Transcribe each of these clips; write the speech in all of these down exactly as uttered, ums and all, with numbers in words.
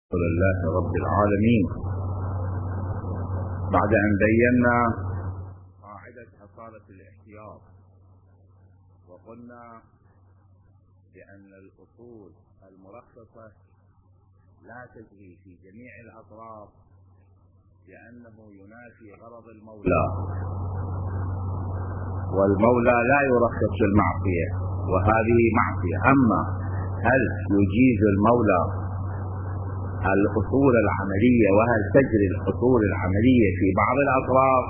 الحمد لله رب العالمين. بعد أن بينا قاعدة أصالة الاحتياط وقلنا بأن الأصول المرخصة لا تجري في جميع الأطراف لأنه ينافي غرض المولى، والمولى لا يرخص في المعصية وهذه معصية. أما هل يجيز المولى الأصول العملية وهل تجري الأصول العملية في بعض الأطراف؟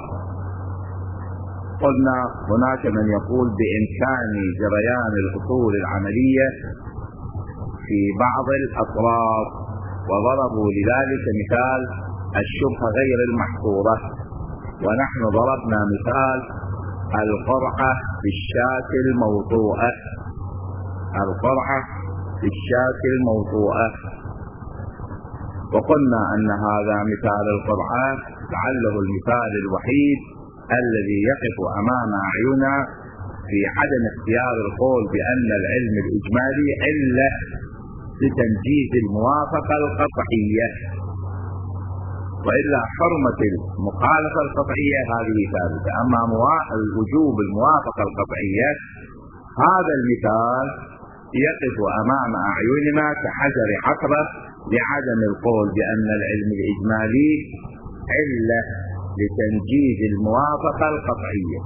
قلنا هناك من يقول بإمكان جريان الأصول العملية في بعض الأطراف، وضربوا لذلك مثال الشبهة غير المحصورة، ونحن ضربنا مثال القرعة بالشاة الموطوءة، القرعة بالشاة الموطوءة، وقلنا أن هذا مثال القرعة لعله المثال الوحيد الذي يقف أمام أعيننا في عدم اختيار القول بأن العلم الإجمالي علة لتنجيز الموافقة القطعية، وإلا حرمة المخالفة القطعية هذه ثابتة. أما وجوب الموافقة القطعية هذا المثال يقف أمام أعيننا كحجر عقبة لعدم القول بأن العلم الإجمالي علة لتنجيز الموافقة القطعية.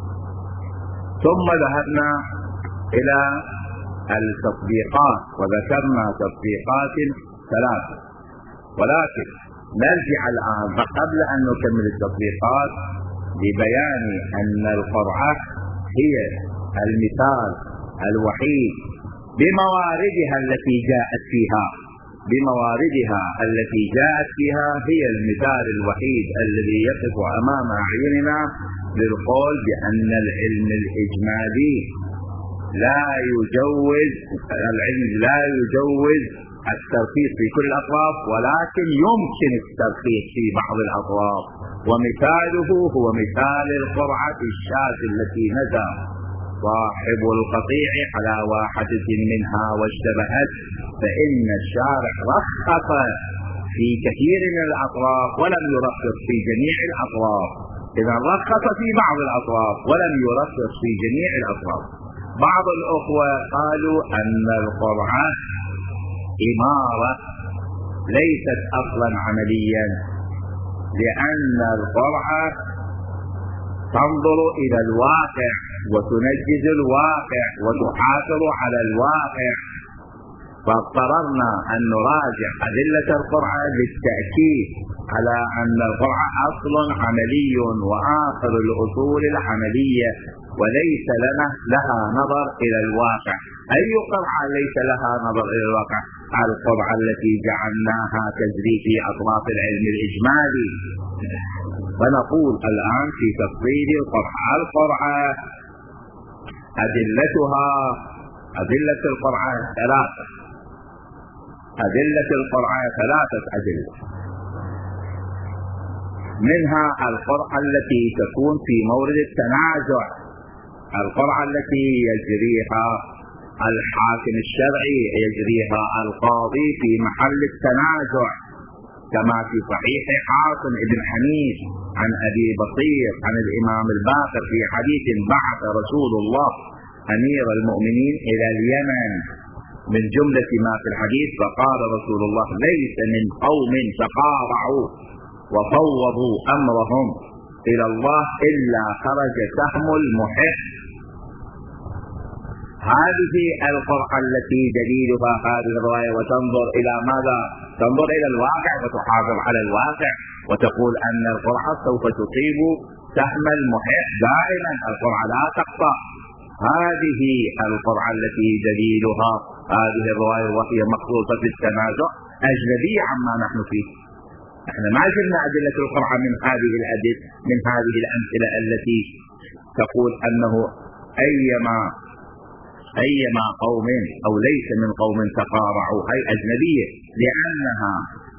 ثم ذهبنا إلى التطبيقات وذكرنا تطبيقات ثلاثة، ولكن نرجع الآن قبل أن نكمل التطبيقات لبيان أن القرعة هي المثال الوحيد بمواردها التي جاءت فيها بمواردها التي جاءت فيها هي المثال الوحيد الذي يقف أمام أعيننا للقول بأن العلم الإجمالي لا يجوز العلم لا يجوز الترخيص في كل الأطراف، ولكن يمكن الترخيص في بعض الأطراف، ومثاله هو مثال القرعة الشاة التي نزى صاحب القطيع على واحدة منها واشتبهت، فإن الشارع رخص في كثير من الأطراف ولم يرخص في جميع الأطراف. إذا رخص في بعض الأطراف ولم يرخص في جميع الأطراف. بعض الأخوة قالوا أن القرعة إمارة ليست أصلا عمليا، لأن القرعة تنظر إلى الواقع وتنجز الواقع وتحافظ على الواقع، فاضطررنا أن نراجع أدلة القرعة للتأكيد على أن القرعة أصل عملي وآخر الأصول العملية، وليس لنا لها نظر إلى الواقع. أي قرعة ليس لها نظر إلى الواقع؟ القرعة التي جعلناها تجري في أطراف العلم الإجمالي. فنقول الآن في تفصيل القرعة. القرعة أدلتها أدلة القرعة ثلاثة أدلة القرعة ثلاثة أدلة، منها القرعة التي تكون في مورد التنازع، القرعة التي يجريها الحاكم الشرعي يجريها القاضي في محل التنازع، كما في صحيح عاصم بن حميد عن أبي بصير عن الإمام الباقر في حديث بعث رسول الله أمير المؤمنين إلى اليمن، من جملة ما في الحديث فقال رسول الله: ليس من قوم تقارعوا وفوضوا أمرهم إلى الله إلا خرج سهم المحق. هذه القرعة التي دليلها هذه الرواية، وتنظر إلى ماذا؟ تنظر إلى الواقع وتحافظ على الواقع، وتقول أن القرعة سوف تصيب سهم المحق دائما، القرعة لا تقطع. هذه القرعة التي دليلها هذه الرواية وهي مخصوصة بالتنازع أجنبية عما نحن فيه. احنا ما جبنا أدلة القرعة من هذه الأدلة من هذه الأمثلة التي تقول أنه أيما أيما قوم أو ليس من قوم تقارعوا، هي أجنبية، لأنها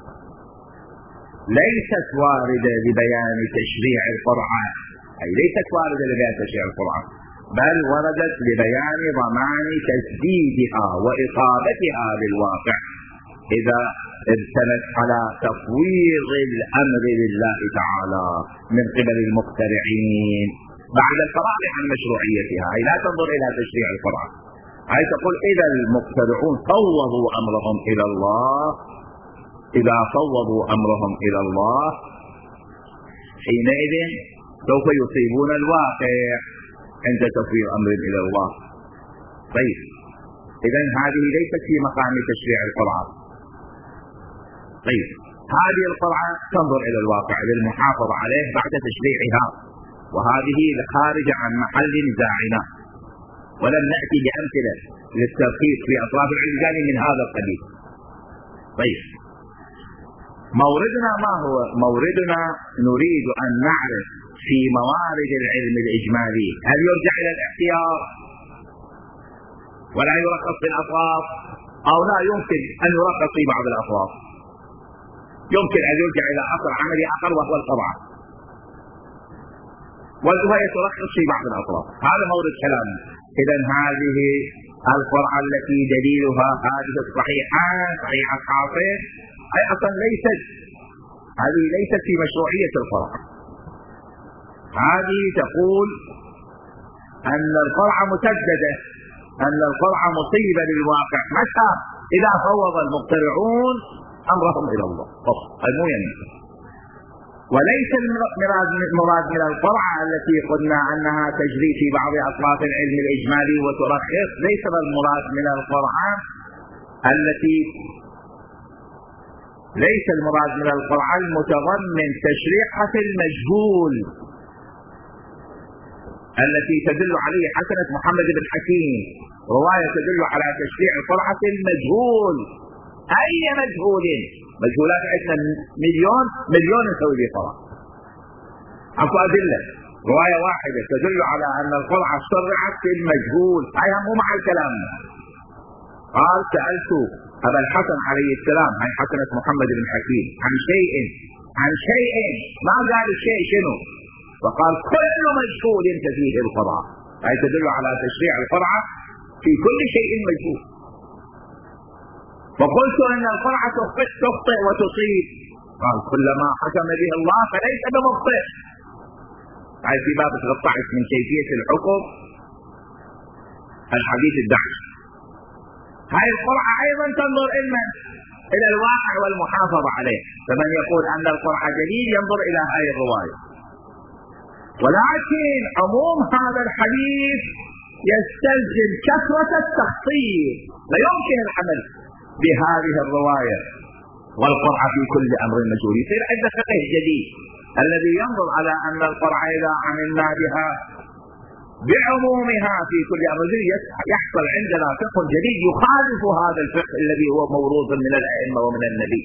ليست واردة لبيان تشريع القرعة، أي ليست واردة لبيان تشريع القرعة، بل وردت لبيان ضمان تسديدها وإصابتها بالواقع. إذا ابتنت على تفويض الأمر لله تعالى من قبل المخترعين بعد الفراغ عن مشروعيتها. أي لا تنظر إلى تشريع الفرع، أي تقول إذا المخترعون فوضوا أمرهم إلى الله، إذا فوضوا أمرهم إلى الله حينئذ سوف يصيبون الواقع عند تفويض أمر إلى الله. طيب إذن هذه ليست في مقام تشريع القرعة. طيب هذه القرعة تنظر إلى الواقع للمحافظة عليه بعد تشريعها، وهذه خارجة عن محل نزاعنا، ولم نأتي بأمثلة للتركيز في أطراف العلم من هذا القبيل. طيب موردنا ما هو؟ موردنا نريد أن نعرف في موارد العلم الإجمالي هل يرجع إلى الاحتياط ولا يرخص في الأطراف، أو لا يمكن أن يرخص في بعض الأطراف، يمكن أن يرجع إلى أصل عملي آخر وهو القرعة، والوهي ترخص في بعض الأطراف. هذا مورد كلام. إذن هذه القرعة التي دليلها هذه الصحيحة صحيحة حاصل أي أصلا ليست، هذه ليست في مشروعية القرعة. هذه تقول أن القرعة مسددة، أن القرعة مصيبة للواقع متى؟ إذا فوض المخترعون أمرهم إلى الله فقط، مو يمين. وليس المراد من القرعة التي قلنا أنها تجري في بعض أطراف العلم الإجمالي وترخص، ليس المراد من القرعة التي ليس المراد من القرعة المتضمن تشريعة المجهول التي تدل عليه حسنة محمد بن حكيم، رواية تدل على تشريع القرعة المجهول. أي مجهول؟ مجهولات عندنا مليون مليون نسوي به قرعة. أكو أدلة، رواية واحدة تدل على أن القرعة شرعت في المجهول، هاي مو مع الكلام. قال سألت أبا الحسن عليه السلام، هاي حسنة محمد بن حكيم، عن شيء عن شيء ما قال الشيء شنو؟ فقال كل مجهول فيه القرعة، هاي تدل على تشريع القرعة في كل شيء مجهول. فقلت أن القرعة تخطئ وتصيب، قال كلما حكم به الله فليس بمخطئ. هاي في باب ثلاثة عشر من كيفية الحكم الحديث الدعش. هاي القرعة أيضا تنظر إلمن؟ إلى الواقع والمحافظة عليه. فمن يقول أن القرعة دليل ينظر إلى هاي الرواية، ولكن عموم هذا الحديث يستلزم كثرة التخطيط، لا يمكن العمل بهذه الرواية والقرعة في كل أمر مجهول. يصير عندنا فقه جديد الذي ينظر على أن القرعة إذا عملنا بها بعمومها في كل أمر يحصل عندنا فقه جديد يخالف هذا الفقه الذي هو موروث من الأئمة ومن النبي.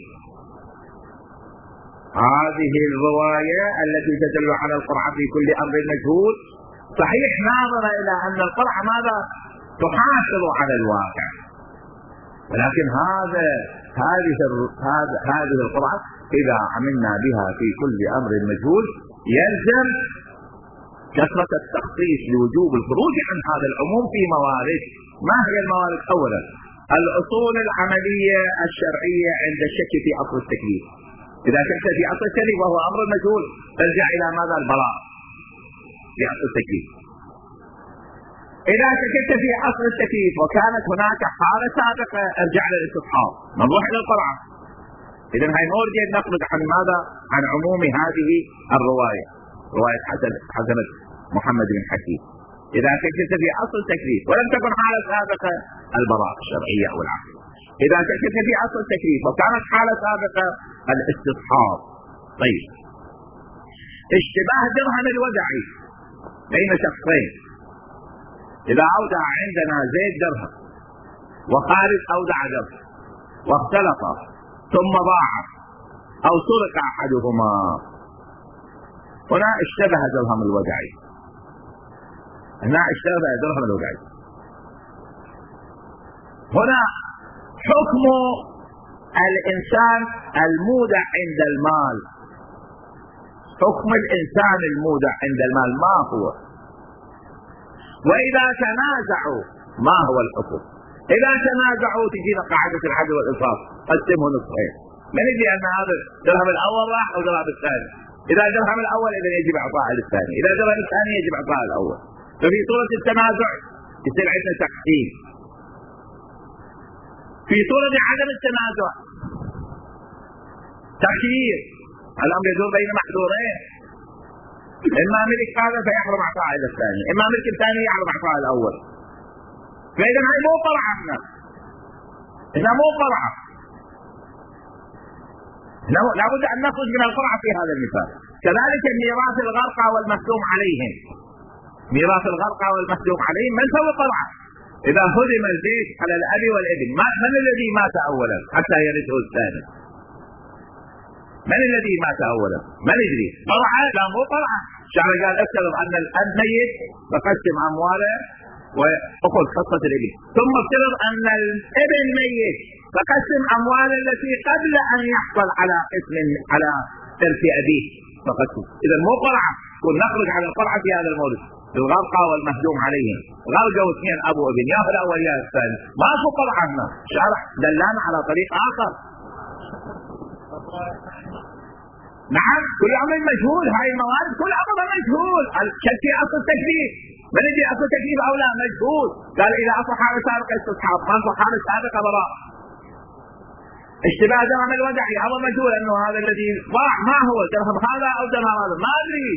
هذه الرواية التي تدل على القرعة في كل أمر مجهول صحيح ناظرة إلى أن القرعة ماذا؟ تحافظ على الواقع، ولكن هذا هذه هذه القرعة إذا عملنا بها في كل أمر مجهول يلزم كثرة التخصيص لوجوب الخروج عن هذا العموم في موارد. ما هي الموارد؟ أولا الأصول العملية الشرعية عند الشك في أصل التكليف. إذا شك في أصل التكليف وهو أمر مجهول ترجع إلى ماذا؟ البراء في أصل التكليف. إذا شككت في أصل التكليف وكانت هناك حالة سابقة ارجع للاستصحاب، نروح إلى القرعة. إذا هاي نرجع نخرج عن ماذا؟ عن عموم هذه الرواية، رواية حسنة محمد بن حكيم. إذا شككت في أصل التكليف ولم تكن حالة سابقة البراءة الشرعية أو العقل. إذا شككت في أصل التكليف وكانت حالة سابقة الاستصحاب. طيب اشتباه درهم الودعي بين شخصين، إذا أودع عندنا زيد درهم وخالد أودع درهم واختلطا ثم ضاع أو سرق أحدهما، هنا اشتبه درهم الودعي، هنا اشتبه درهم الودعي. هنا حكم الإنسان المودع عند المال، حكم الإنسان المودع عند المال ما هو؟ وإذا تنازعوا ما هو الحكم؟ إذا تنازعوا تجينا قاعدة العدل والإنصاف، قسمه نصفين. من يجي أن هذا الدرهم الأول راح أو الدرهم الثاني؟ إذا الدرهم الأول إذا يجب إعطاء الثاني، إذا الدرهم الثاني يجب إعطاء الأول. ففي صورة التنازع يصير عندنا تقسيم. في صورة عدم التنازع تخيير، الأمر يدور بين محظورين، إما ملك هذا فيحرم إعطاء الثاني، إما ملك الثاني يحرم إعطاء الأول. فإذا هاي مو قرعة، إذا مو قرعة لابد أن نخرج من القرعة في هذا المثال. كذلك ميراث الغرقى والمحكوم عليهم، ميراث الغرقى والمحكوم عليهم من سوى قرعة؟ إذا هدم البيت على الأب والابن، من الذي مات أولا حتى يرثه الثاني؟ من الذي مات أولا؟ من يدري؟ قرعة؟ لا مو قرعة. الشرع قال افترض أن الأب ميت فقسم أمواله وأخذ حصة الابن، ثم افترض أن الابن ميت فقسم أمواله التي قبل أن يحصل على قسم على إرث أبيه فقسم. إذا مو قرعة، ونخرج على القرعة في هذا المورد. الغرقى والمهجوم عليهم، غرقة واثنين أبو ابن، يا الأول يا الثاني، ما في قرعة هنا. الشرع دلنا على طريق آخر. نعم كل أمر مجهول، هاي الموارد كل أمر مجهول. الشك في أصل التكليف، من يجي أصل التكليف أو لا مجهول. قال إذا أصل حالة سابقة استصحاب، ما أصل حالة سابقة براء. اشتباه درهم الودعي أمر مجهول، أنه هذا الذي ضاع ما هو درهم هذا أو درهم هذا ما أدري.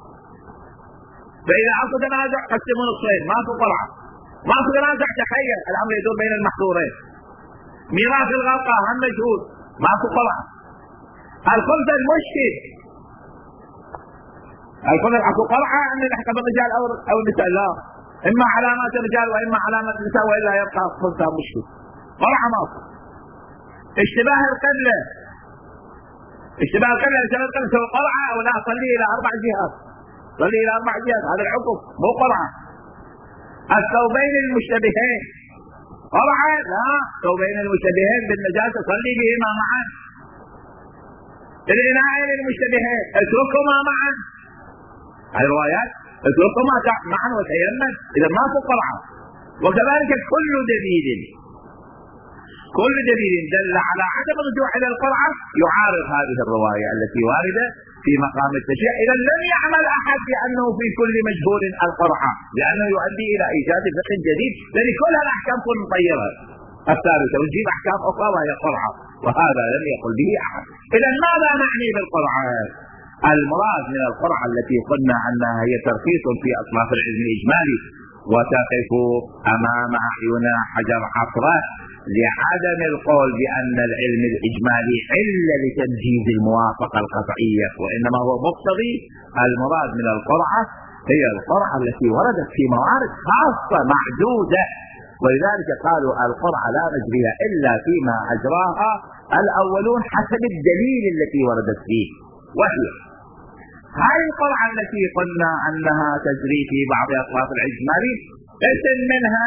فإذا أصل تنازع قسموا نصفين، ما في قرعة. ما في تنازع تخيل الأمر يدور بين المحظورين. ميراث الغرقى هم مجهول، ما في قرعة. الخلف المشكل، الخلف أكو قرعة أن يحكم الرجال أو أو النساء؟ لا، إما علامات الرجال وإما علامات النساء، وإلا يبقى الخلف مشكل. قرعة ما في. اشتباه القبلة، اشتباه القبلة اشتباه القبلة سوى قرعة أو لا؟ صلي إلى أربع جهات، صلي إلى أربع جهات، هذا الحكم مو قرعة. الثوبين المشتبهين قرعة؟ لا، الثوبين المشتبهين بالنجاسة صلي بهما معا. الإناءين المشتبهين اتركهما معا، هذه الروايات اتركهما معا وتيمم، إذا ما في قرعة. وكذلك كل دليل كل دليل دل على عدم الرجوع إلى القرعة يعارض هذه الرواية التي واردة في مقام التشريع. إذا لم يعمل أحد بأنه في كل مجهول القرعة، لأنه يؤدي إلى إيجاد فقه جديد، لأن كل الأحكام تكون مطيرة الثالثة ونجيب أحكام أخرى وهي قرعة، وهذا لم يقل به أحد. إذا ماذا نعني بالقرعة؟ المراد من القرعة التي قلنا أنها هي ترخيص في أصناف العلم الإجمالي، وتقف أمام أعين حجر عثرة لعدم القول بأن العلم الإجمالي إلا لتنجيز الموافقة القطعية، وإنما هو مقتضي. المراد من القرعة هي القرعة التي وردت في موارد خاصة معدودة، ولذلك قالوا القرعة لا نجريها إلا فيما أجراها الأولون حسب الدليل التي وردت فيه. وهي هذه القرعة التي قلنا أنها تجري في بعض أطراف الإجمالي، اسم منها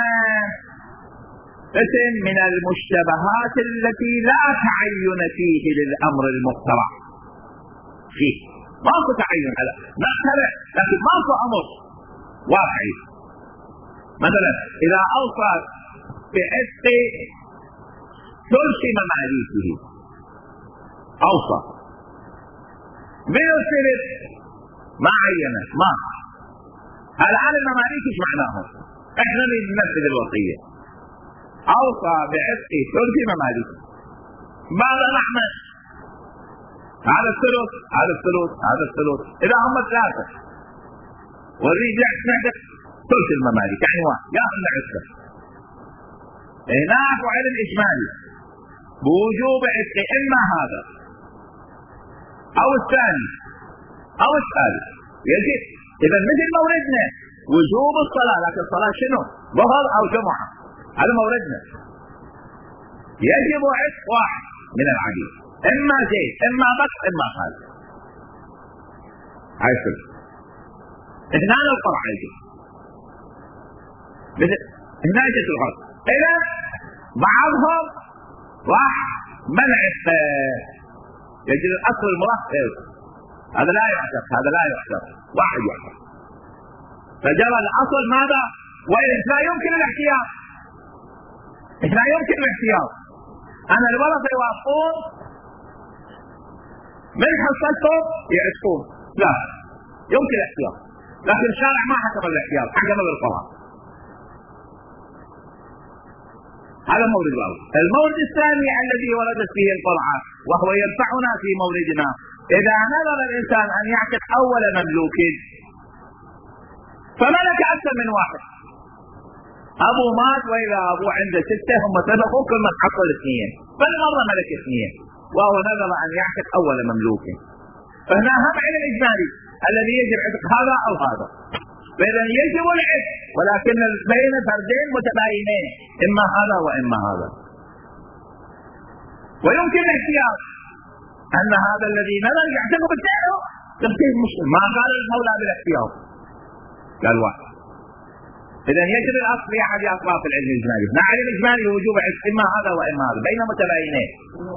اسم من المشتبهات التي لا تعين فيه للأمر المخترع فيه، ماكو تعين على نخترع، لكن ماكو أمر واقعي. مثلا إذا أوصى بعتق ثلث مماليكه، أوصى من الثلث ما عينه، ما الآن المماليك ايش معناهم؟ احنا ننفذ الوصية، أوصى بعتق ثلث مماليك، ماذا نحن؟ هذا الثلث هذا الثلث هذا الثلث، إذا هم ثلاثة والرجل يعتق ثلث المماليك يعني واحد ياخذ عتقه. هناك علم إجمالي بوجوب عتق إما هذا أو الثاني أو الثالث، يجب. إذا مثل موردنا وجوب الصلاة، لكن الصلاة شنو؟ ظهر أو جمعة، هذا موردنا. يجب عتق واحد من العبيد، إما زيد إما بكر إما خالد، هاي الثلث. هنا القرعة يجب مثل هنا يجب الغرب. إذا بعضهم راح منع يجب الأصل المرخص، هذا لا يحسب، هذا لا يحسب، واحد يحسب. فجرى الأصل ماذا؟ وإذا لا يمكن الاحتياط، لا يمكن الاحتياط. أنا الورثة يوافقون من حصلتهم يعتقون، لا يمكن الاحتياط، لكن الشارع ما حكم الاحتياط، حكم بالقضاء. هذا مورد واحد. المورد الثاني الذي وردت فيه القرعة وهو ينفعنا في موردنا، إذا نظر الإنسان أن يعتق أول مملوك فملك أكثر من واحد، أبو مات وإذا أبو عنده ستة هم سبقوا كل من حصل اثنين، فالمرة ملك اثنين وهو نظر أن يعتق أول مملوك، فهنا هم علم إجمالي الذي يجب عتق هذا أو هذا، فإذا يجب العتق ولكن بين فردين متباينين إما هذا وإما هذا. ويمكن الاحتياط أن هذا الذي نظر يعتق بالسعر تبتيه مسلم، ما قال المولى بالاحتياط، قال واحد. إذا يجب الأصل في أحد أطراف العلم الإجمالي، مع العلم الإجمالي وجوب عتق إما هذا وإما هذا بين متباينين.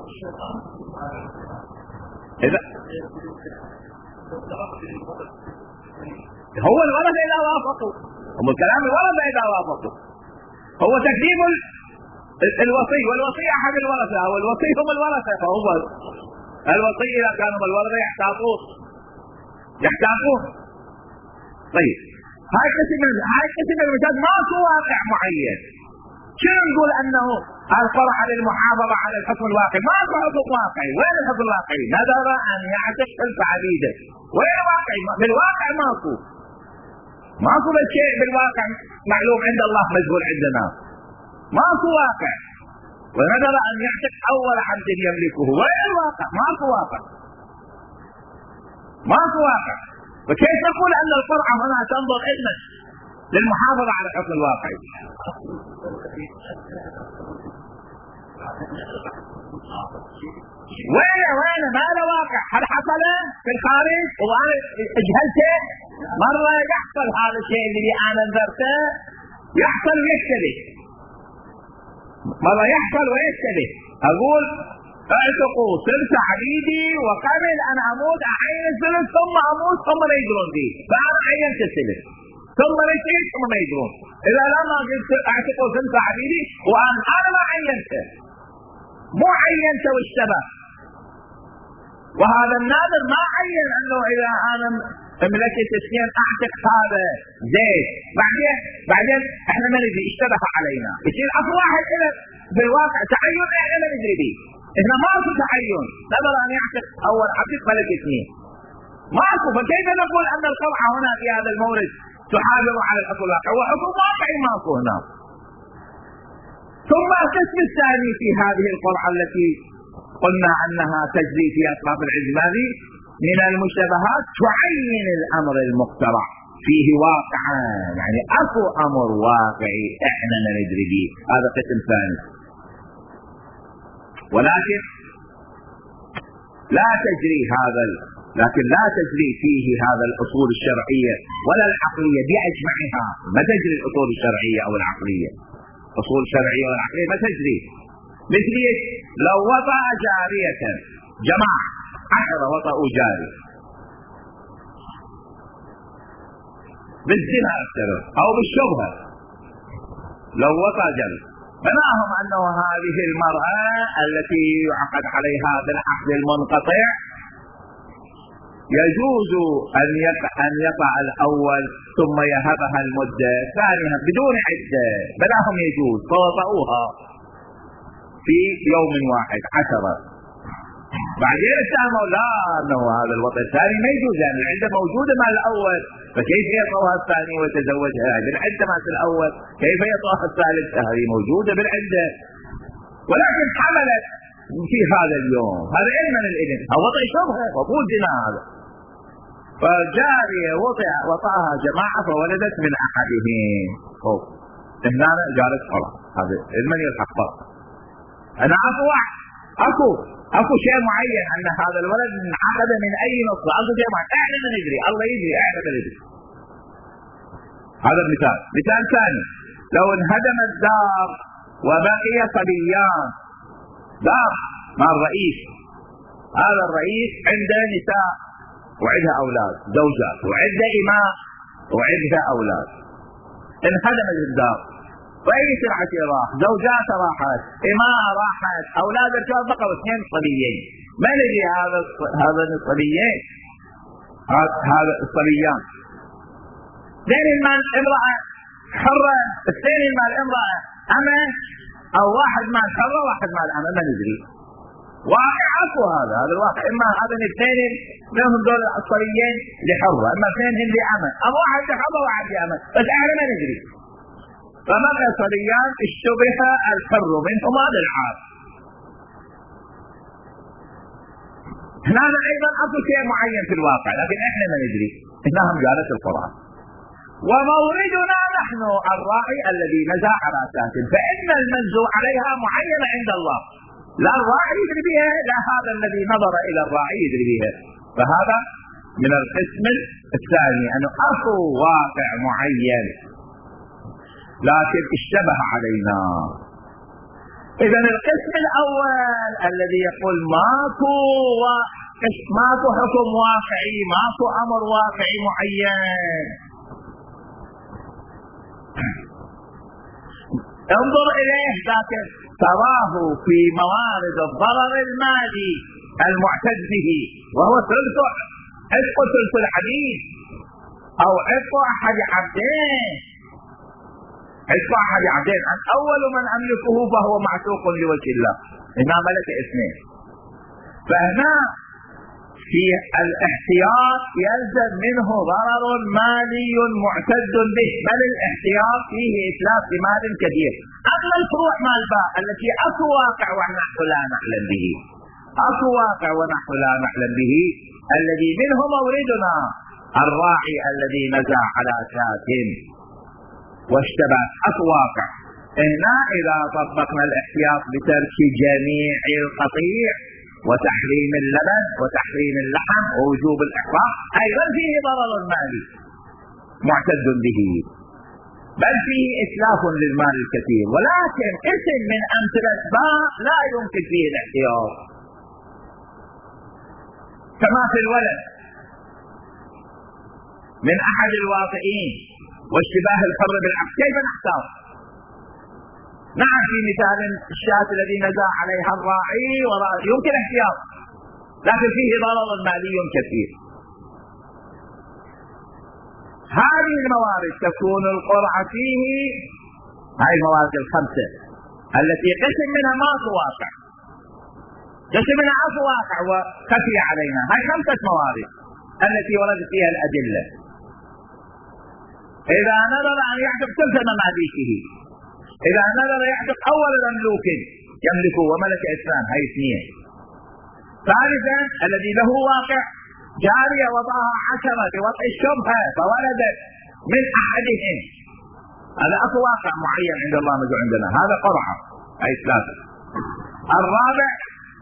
إذا هو الورثة إذا وافقوا، هم الكلام الورثة إذا وافقوا، هو تقديم الوصي، والوصي أحد الورثة أو الوصي هم الورثة، فهو الوصي إذا كانوا الورثة يحتاطون يحتاطون. طيب هاي قسم هاي قسم المثال ما هو واقع معين. شنو نقول انه القرع للمحافظه على الحكم الواقعي؟ ما هو حكم واقعي، وين الحكم الواقعي؟ نذر ان يعتق خلف عبيده، وين الواقعي؟ بالواقع ماكو ماكو شيء بالواقع معلوم عند الله مجهول عندنا، ماكو واقع. ونذر ان يعتق اول عبد يملكه، وين الواقع؟ ماكو واقع ماكو واقع. وكيف نقول أن القرعة هنا تنظر إذن للمحافظة على الحكم الواقعي؟ وين وين ما له واقع؟ هل حصل في الخارج وأنا اجهلته؟ مرة يحصل هذا الشيء اللي أنا نذرته يحصل ويشتبه، مرة يحصل ويشتبه. أقول اعتقوا ثلث عبيدي وقبل أن أموت أعين الثلث ثم أموت ثم لا يدرون بي، فأنا عينت الثلث ثم نسيت ثم ما يدرون. إذا لما قلت اعتقوا ثلث عبيدي وأنا أنا ما عينته، مو عينته واشتبه. وهذا النادر ما عين أنه إذا أنا ملكت اثنين أعتق هذا زيد، بعدين بعدين احنا ما ندري اشتبه علينا، يصير أصل واحد إلى بالواقع تعين احنا ما ندري به. إحنا ماكو تعين، نظر أن يعتق أول عبد ملك اثنين ماكو، فكيف نقول أن القرعة هنا في هذا المورد تحافظ على الحكم الواقعي؟ وحكم واقعي ماكو هنا. ثم القسم الثاني في هذه القرعة التي قلنا أنها تجري في أطراف العزماني من المشتبهات تعين الأمر المقترع فيه واقعا، يعني أكو أمر واقعي إحنا ندري به، هذا قسم ثاني. ولكن لا تجري هذا لكن لا تجري فيه هذا الأصول الشرعية ولا العقلية بأجمعها، ما تجري الأصول الشرعية أو العقلية، أصول شرعية والعقلية ما تجري. مثل لو وطأ جارية، جماعة عشرة وطأوا جاري بالزنا أو بالشبهة، لو وطأ جاري بناهم أنه هذه المرأة التي يعقد عليها بالعقد المنقطع يجوز أن يقع, أن يقع الأول ثم يهبها المدة ثانية بدون عدة، بناهم يجوز، فوطئوها في يوم واحد عشرة، بعدين اتهموا لا أنه هذا الوطء الثاني ما يجوز لأن يعني العدة موجودة مع الأول، فكيف يطأها الثاني ويتزوجها بالعدة مع الأول؟ كيف يطأها الثالث؟ هذه موجودة بالعدة، ولكن حملت في هذا اليوم، هذا علم من الإذن، وطئ شبهة وطول زنا هذا، فجارية وطئ وطأها جماعة فولدت من أحدهم، خوف هنا جارت حرة، هذا علم يلحق فرق. أنا أكو واحد أكو أكو شيء معين أن هذا الولد انعقد من أي نصف، أكو شيء معين إحنا ما ندري، الله يدري إحنا ما ندري. هذا مثال. مثال ثاني، لو انهدم الدار وبقي صبيان، دار مع الرئيس، هذا الرئيس عنده نساء وعندها أولاد، زوجات وعنده إماء وعندها أولاد، انهدمت الدار وأي سلعة راح؟ زوجات راحت، إماء راحت، أولاد الرجال بقوا اثنين صبيين. ما ندري هذا هذا الصبيين هذا الصبيان اثنين المال امرأة حرة، اثنين المال امرأة أما، أو واحد مال حرة واحد مال أما، ما ندري. واقع اكو هذا هذا الواقع، اما هذا الاثنين منهم دول الصبيين لحرة، اما اثنين لأما، أو واحد لحرة وواحد لأما، بس احنا ما ندري. فبقى صبيان اشتبه الحر منهما للعار. هذا ايضا اكو شيء معين في الواقع لكن احنا ما ندري، انهم جالت القرآن. وموردنا نحن الراعي الذي نزع على ساكن، فان المنزوع عليها معين عند الله، لا الراعي يدري بها، لا هذا الذي نظر الى الراعي يدري بها. فهذا من القسم الثاني، انه اكو واقع معين لكن اشتبه علينا. اذا القسم الاول الذي يقول ماكو ماكو حكم واقعي، ماكو امر واقعي معين، انظر اليه لكن تراه في موارد الضرر المالي المعتد به، وهو ثلث عتق ثلث الحديث او عتق احد عبدين، عتق احد عبدين عن اول من املكه فهو معتوق لوجه الله، هنا ملك اثنين. فهنا في الاحتياط يلزم منه ضرر مالي معتد به، بل الاحتياط فيه اتلاف لمال كثير. اما الفروع مال باء التي اكو واقع ونحن لا نعلم به، اكو واقع ونحن لا نعلم به، الذي منه موردنا الراعي الذي نزع على شاة واشتبه، اكو واقع. هنا اذا طبقنا الاحتياط بترك جميع القطيع وتحريم اللبن وتحريم اللحم ووجوب الإحراق، أيضا فيه ضرر مالي معتد به، بل فيه إتلاف للمال الكثير. ولكن اسم من أمثلة باء لا يمكن فيه الاحتياط، كما في الولد من أحد الواقعين واشتباه الحر بالعكس، كيف نحتاط؟ نعم في مثال الشاة الذي نزع عليها الراعي يمكن احتياط، لكن فيه ضرر مالي كثير. هذه الموارد تكون القرعة فيه، هذه الموارد الخمسة التي قسم منها ما هو واقع، قسم منها اكو واقع وخفي علينا، هاي خمسة موارد التي ورد فيها الأدلة. إذا نظر أن يعتق ثلث مماليكه، إذا نظر يعتق أول مملوك يملكه وملك إثنان، هاي اثنين. ثالثا الذي له واقع جارية وضعها عشرة بوضع الشبهة فولدت من أحدهم، هذا أكو واقع معين عند الله مجو عندنا، هذا قرعة، هاي ثلاثة. الرابع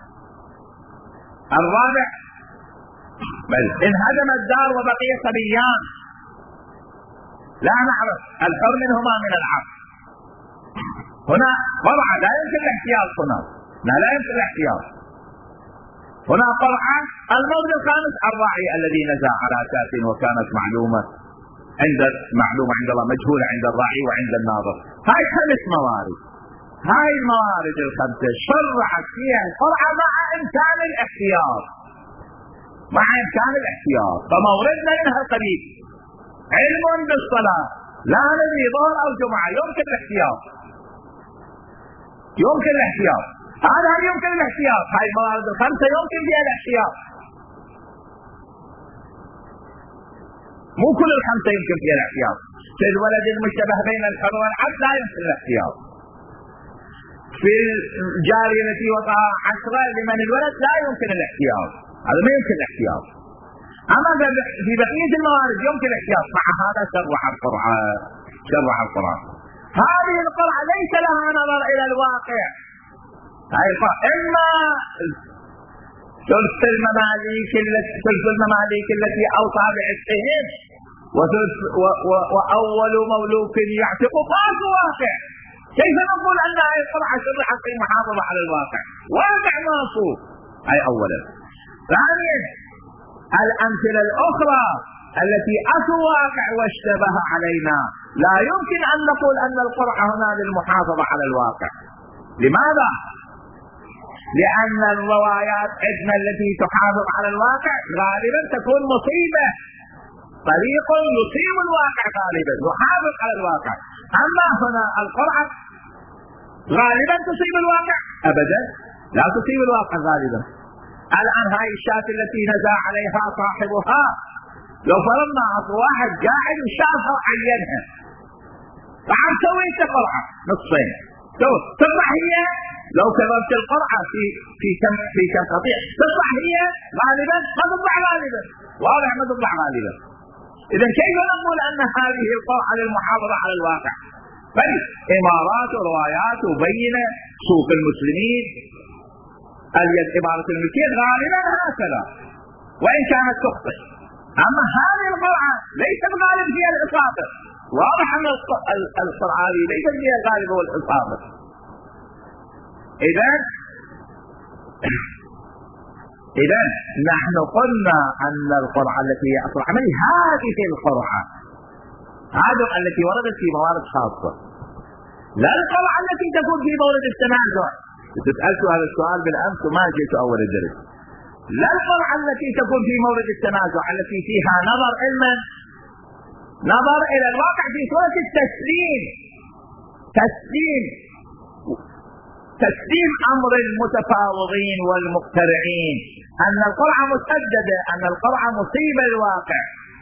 الرابع بل انهدم الدار وبقي صبيان لا نعرف الحر منهما من العبد، هنا قرعة لا يمكن الاحتياط، هنا لا, لا يمكن الاحتياط، هنا قرعة. المورد الخامس الراعي الذي نزع على شاة وكانت معلومة عند معلومة عند الله مجهولة عند الراعي وعند الناظر. هاي خمس موارد، هاي الموارد الخمسة شرعت فيها القرعة مع إمكان الاحتياط، مع إمكان الاحتياط. فموردنا منها قريب علم بالصلاة، لا ندري ظهر أو جمعة، يمكن الاحتياط، يمكن الاحتياط، هذا يمكن الاحتياط. هاي الموارد الخمسة يمكن فيها الاحتياط، مو كل الخمسة يمكن فيها الاحتياط. في الولد المشتبه بين الحر والعبد لا يمكن الاحتياط، في الجارية التي وضعها عشرة لمن الولد لا يمكن الاحتياط، هذا ما يمكن الاحتياط. أما في بقية الموارد يمكن الاحتياط، مع هذا شرع القرعة، شرع القرآن. هذه القرعة ليس لها نظر إلى الواقع، هاي القرعة إما ثلث المماليك التي ثلث المماليك التي أوصى بعتقهم وثلث وأول مملوك يعتق، فهذا واقع. كيف نقول أن هذه القرعة شرعت في المحافظة على الواقع؟ واقع ماكو، هاي أولا. ثانيا الأمثلة الأخرى التي أكو واقع واشتبه علينا، لا يمكن أن نقول أن القرعة هنا للمحافظة على الواقع. لماذا؟ لأن الروايات عندنا التي تحافظ على الواقع غالبا تكون مصيبة، طريق يصيب الواقع غالبا يحافظ على الواقع. أما هنا القرعة غالبا تصيب الواقع؟ أبدا لا تصيب الواقع غالبا. الآن هاي الشاة التي نزع عليها صاحبها، لو فرضنا عطوا واحد قاعد وشافها وعينها، تعال سوي انت قرعة نصين، تطلع هي لو كذبت القرعة في في كم في كم قطيع تطلع هي غالبا ما تطلع غالبا، واضح ما تطلع غالبا. إذا كيف نقول أن هذه القرعة للمحافظة على الواقع؟ بل إمارات وروايات وبينة سوق المسلمين اليد إمارة الملكية غالبا هكذا وإن كانت تخطئ. أما هذه القرعة ليست غالب فيها الإصابة، واضح أن القرعة ليست فيها الغالب والإصابة. إذا إذا نحن قلنا أن القرعة التي هي أصل عملي هذه القرعة هذه التي وردت في موارد خاصة، لا القرعة التي تكون في مورد التنازع. سألت هذا السؤال بالأمس وما جئت أول الدرس. لا القرعة التي تكون في مورد التنازع التي فيها نظر علما نظر إلى الواقع في صورة التسليم، تسليم تسليم أمر المتفاوضين والمقترعين أن القرعة مسددة، أن القرعة مصيبة الواقع.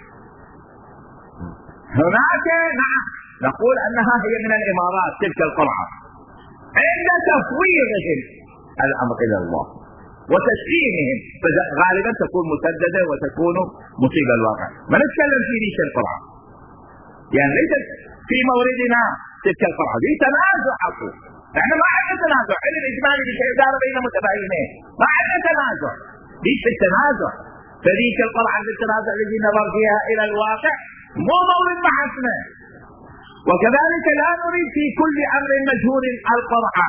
هناك نعم نقول أنها هي من الإمارات تلك القرعة عند تفويضهم الأمر إلى الله وتسليمهم، غالبا تكون مسددة وتكون مصيبة الواقع. ما نتكلم في ليش القرعة، يعني ليست في موردنا تلك القرعة، دي تنازع حقوق. احنا ما عندنا تنازع، علم اجمالي بشيء دار بين متباينين، ما عندنا تنازع، ليش في التنازع؟ فذيك القرعة في التنازع الذي نظر فيها إلى الواقع مو مورد بحثنا. وكذلك لا نريد في كل أمر مجهول القرعة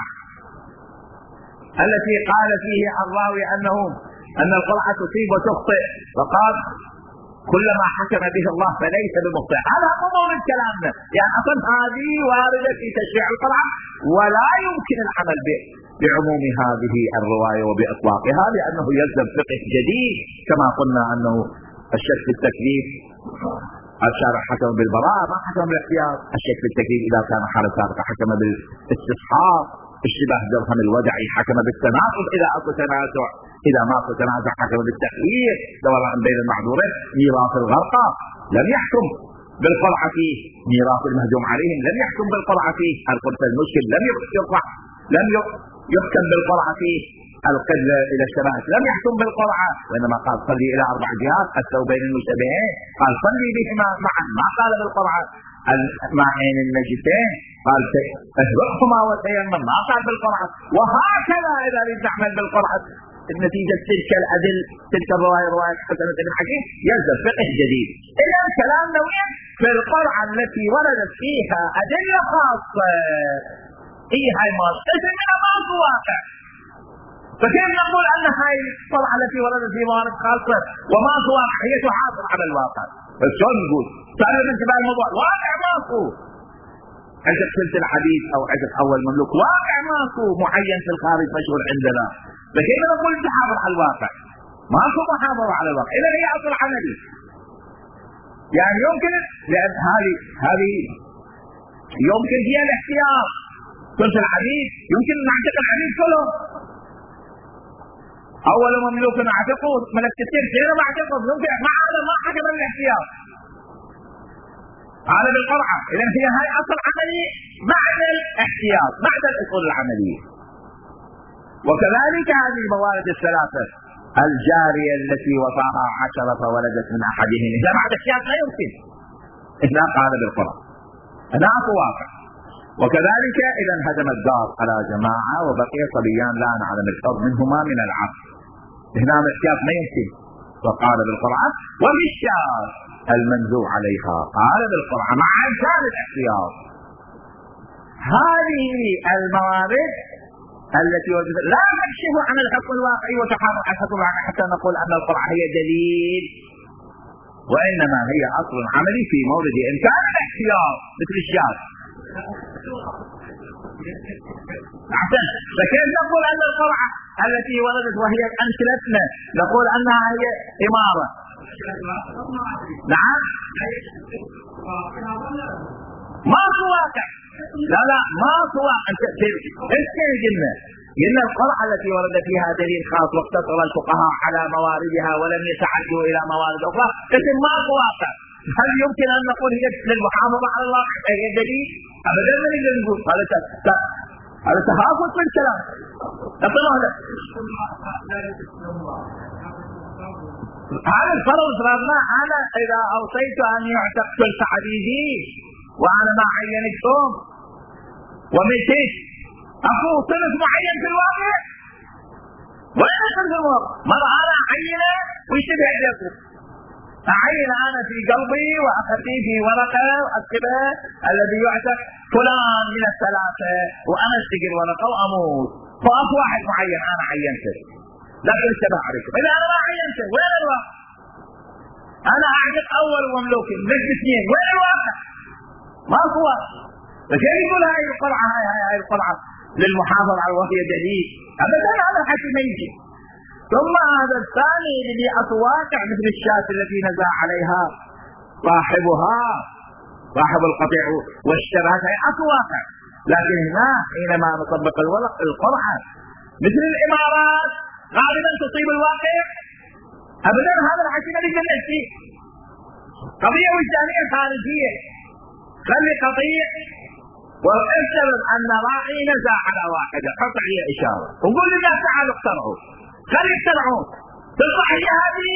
التي قال فيه الراوي أنه أن القرعة تصيب وتخطئ فقال كلما حكم به الله فليس بمخطئ. هذا مو مورد كلامنا، يعني أصلا هذه واردة في تشريع القرعة ولا يمكن العمل بعموم هذه الرواية وبإطلاقها، لأنه يلزم فقه جديد. كما قلنا أنه الشك في التكليف الشارع حكم بالبراءة ما حكم بالاحتياط، الشك في التكليف إذا كان حالة سابقة حكم بالاستصحاب، اشتباه درهم الودعي حكم بالتناقض إذا أكو تنازع، إذا ما أكو تنازع حكم بالتخيير سواء بين المعذورين. ميراث الغرقى لم يحكم بالقرعة فيه، ميراث المهجوم عليهم لم يحكم بالقرعة فيه، القدس المشكل لم يرفع لم يحكم بالقرعة فيه، القبلة إلى الشمال لم يحكم بالقرعة، وإنما قال صلي إلى أربع جهات الثوبين المشتبهين، قال صلي بهما معا، ما قال بالقرعة الماءين النجسين، قال اهرقهما وتيمم، ما قال بالقرعة. وهكذا إذا ريد نعمل بالقرعة النتيجة تلك الأدل تلك الرواية رواية حسنة بن حكيم يلزم فقه جديد. إذا كلامنا وين في القرعة التي وردت فيها أدلة خاصة، هي هاي ما اسمها ما هو واقع. فكيف نقول أن هاي القرعة التي وردت في موارد خاصة وما هو واقع هي تحافظ على الواقع؟ فشلون نقول؟ تعرف انتباه الموضوع واقع ماكو. عندك سلسلة الحديث أو عندك أول مملوك واقع ماكو معين في الخارج مشهور عندنا، فكيف نقول تحافظ على الواقع؟ ماكو محافظة على الواقع، إذا هي أصل عملي. يعني يمكن لأن هذه هذه يمكن فيها الاحتياط. سلسلة الحديث يمكن نعتق الحديث كله، أول مملوك نعتقه ملك الترك غير معتقه، يمكن ما هذا ما حكم الاحتياط هذا بالقرعة. إذا هي هاي أصل عملي بعد الاحتياط بعد الأصول العملية. وكذلك هذه الموارد الثلاثة الجارية التي وفاها عشرة فولدت من أحدهم إذا بعد احتياط لا يمكن إذا قال بالقرعة هذا واقع. وكذلك إذا انهدم الدار على جماعة وبقي صبيان لا نعلم الفرق منهما من العقل، هنا الاحتياط ما يمكن وقال بالقرعة. وبالشار المنزوع عليها قال بالقرعة مع إمكان الاحتياط. هذه الموارد التي وجدت لا تكشف عن الحكم الواقعي وتحافظ على الحكم الواقعي حتى نقول أن القرعة هي دليل، وإنما هي أصل عملي في مورد إمكان الاحتياط. الخيار مثل الشاذ. أحسن. فكيف نقول أن القرعة التي وردت وهي أمثلتنا نقول أنها هي إمارة؟ نعم ما في واقع. لا لا ما في واقع. ايش قلنا؟ قلنا القرعة التي ورد فيها دليل خاص واقتصر الفقهاء على مواردها ولم يتعدوا إلى موارد أخرى، لكن ما في واقع. هل يمكن أن نقول هي للمحافظة على الواقع هي دليل؟ أبدا ما نقدر نقول. هذا هذا تهافت من الكلام. هذا هذا الفرض فرضنا. أنا إذا أوصيت أن يعتق ثلث عبيدي وأنا ما عينتهم ومشيت أكو ثلث معين في الواقع وين أخذ في الواقع؟ مرة أنا أعينه ويشتبه عليكم. أعين أنا في قلبي وأخذيه في ورقة وأكتبه الذي يعتق فلان من الثلاثة وأنا أشتغل ورقة وأموت. فأف واحد معين أنا عينته لكن اشتبه عليكم. إذا أنا ما عينته وين الواقع؟ أنا أعتق أول ومملوك نجد اثنين وين الواقع؟ ما هو. فكيف يقول هاي القرعة هاي هاي هاي القرعة للمحافظة على وهي دليل؟ أبدا هذا الحكي ما يجي. ثم هذا الثاني اللي أتواقع مثل الشاة التي نزع عليها صاحبها صاحب القطيع والشبهات هي أتواقع. لكن هنا حينما نطبق الورق القرعة مثل الإمارات غالبا تصيب الواقع. أبدا هذا الحكي ما نقدر نحكي. قضية وجدانية خارجية. خلي قضية وافترض أن راعي نزع على واحدة حط عليها إشارة وقول للناس تعالوا اقترعوا. خلي يقترعون تطلع هي هذه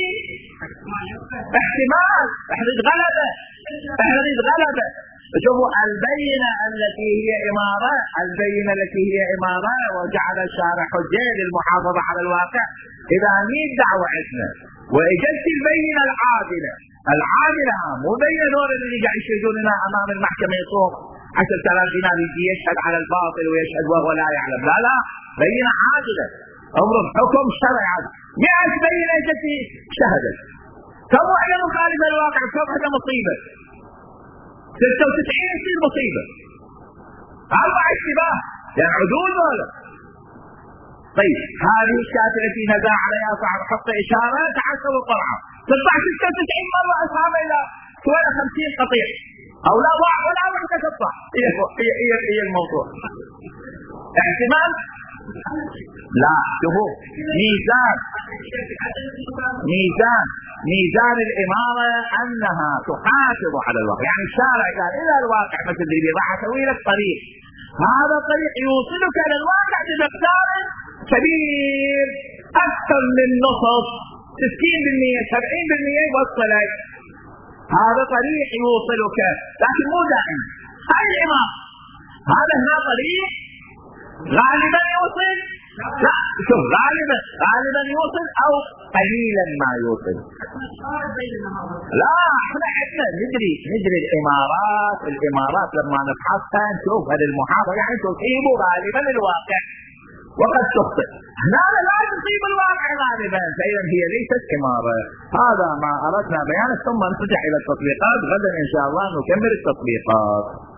احتمال احرز غلبة احرز غلبة. شوفوا البينة التي هي إمارة البينة التي هي إمارة وجعل الشارع حجة للمحافظة على الواقع. إذا مين دعوة عندنا وإجت البينة العادلة العادلة مو بين دور اللي قاعد يشهدوننا أمام المحكمة يصوم عشرة آلاف دينار يجي يشهد على الباطل ويشهد وهو لا يعلم. لا لا بينة عادلة امر حكم شرعي. مئة بينة اجت شهدت كم واحدة مخالفة للواقع كم واحدة مصيبة. ستة وتسعين يصير مصيبة. أربع اشتباه يعني عدول ولا. طيب هذه الشاة التي نزع عليها صاحب حط إشارة تعسوا القرعة تطلع ستة وتسعين مرة أصحاب إلى سوى خمسين قطيع أو لا ضاع ولا وحدة تطلع. هي هي هي, هي الموضوع. احتمال لا. شوفوا ميزان ميزان ميزان الإمارة أنها تحافظ على الواقع. يعني الشارع قال إلى الواقع مثل اللي راح أسوي لك طريق هذا الطريق يوصلك إلى الواقع بمقدار كبير أكثر من نصف ستين بالمئة سبعين بالمئة يوصلك. هذا طريق يوصلك لكن مو دائما. هاي الإمارة هذا هنا طريق غالبا يوصل. لا شوف غالبا غالبا يوصل او قليلا ما يوصل. لا احنا احنا ندري ندري الامارات الامارات لما نبحثها نشوف هذه المحافظه يعني تصيب غالبا الواقع وقد تخطئ. هنا لا تصيب الواقع غالبا فاذا هي ليست اماره. هذا ما اردنا بيانه ثم نرجع الى التطبيقات. غدا ان شاء الله نكمل التطبيقات.